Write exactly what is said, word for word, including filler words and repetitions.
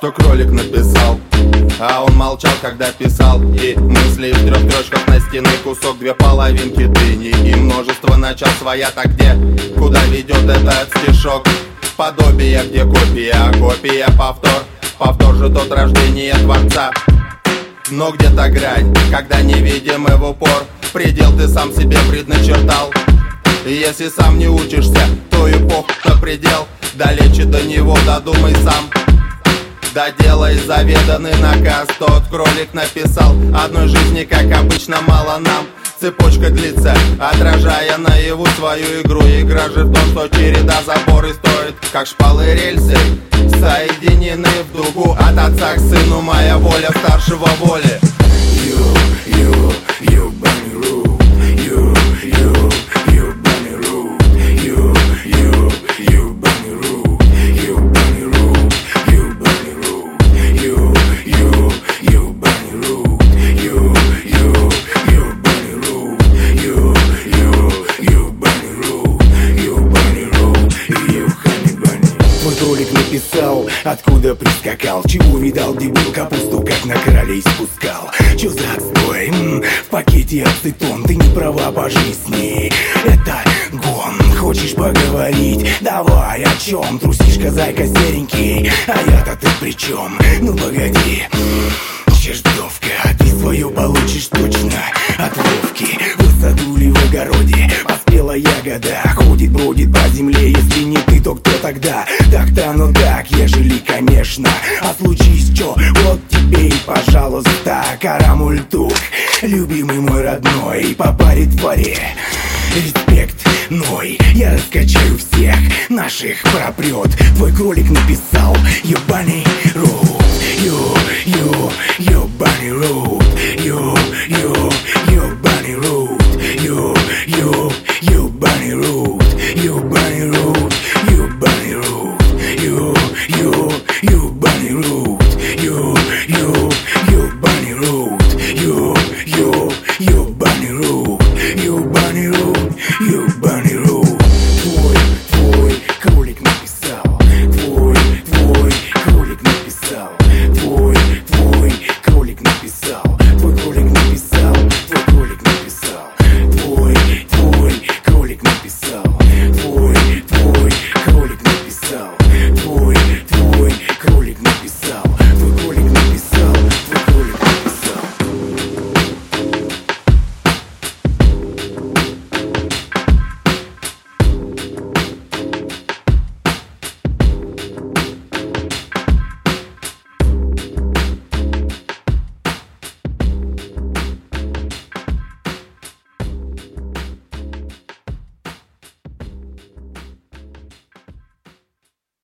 что кролик написал. А он молчал, когда писал. И мысли в трех строчках на стены кусок, две половинки дыни и множество начал своя. Так где, куда ведет этот стишок? Подобие, где копия, а копия повтор. Повтор же тот рождение Творца. Но где-то грань, когда невидимый в упор. Предел ты сам себе предначертал. И если сам не учишься, то эпоху на предел. Далече до него додумай сам. Доделай заведанный наказ. Тот кролик написал: одной жизни, как обычно, мало нам. Цепочка длится, отражая наяву свою игру. Игра же в том, что череда заборы стоит, как шпалы рельсы, соединены в дугу. От отца к сыну моя воля, старшего воли. You, you, you bunny rule. You, you, you bunny rule. You, you, you bunny rule. You bunny rule. You bunny rule. You, you, you bunny rule. You, you, you bunny rule. You, you, you bunny rule. You bunny rule. You honey bunny. Твой кролик написал, откуда прискакал, чего видал, где был, капусту как на королей спускал. Чё за отстой? М-м, в пакете ацетон, ты не права по жизни. Это гон, хочешь поговорить? Давай, о чем? Трусишка, зайка серенький, а я-то ты при чем? Ну погоди, чертовка, ты свое получишь точно от Вовки. В саду или в огороде поспела ягода, ходит, бродит по земле, если не ты, то кто тогда? Так-то оно так, ежели, конечно. А случись чё, вот тебе и пожалуйста, карамультук, любимый мой родной, по паре дворе. Респект, ной, я раскачаю всех наших пропрет. Твой кролик написал: You bunny road. You, you, you bunny road. You, you, you bunny road. You, you, you bunny road. You bunny road. You bunny road. You, you, you bunny road. You, you, you bunny road. You, you, you bunny road. You bunny road. You bunny road. Твой, твой кролик написал. Твой, твой кролик написал. Твой, твой кролик написал. Твой кролик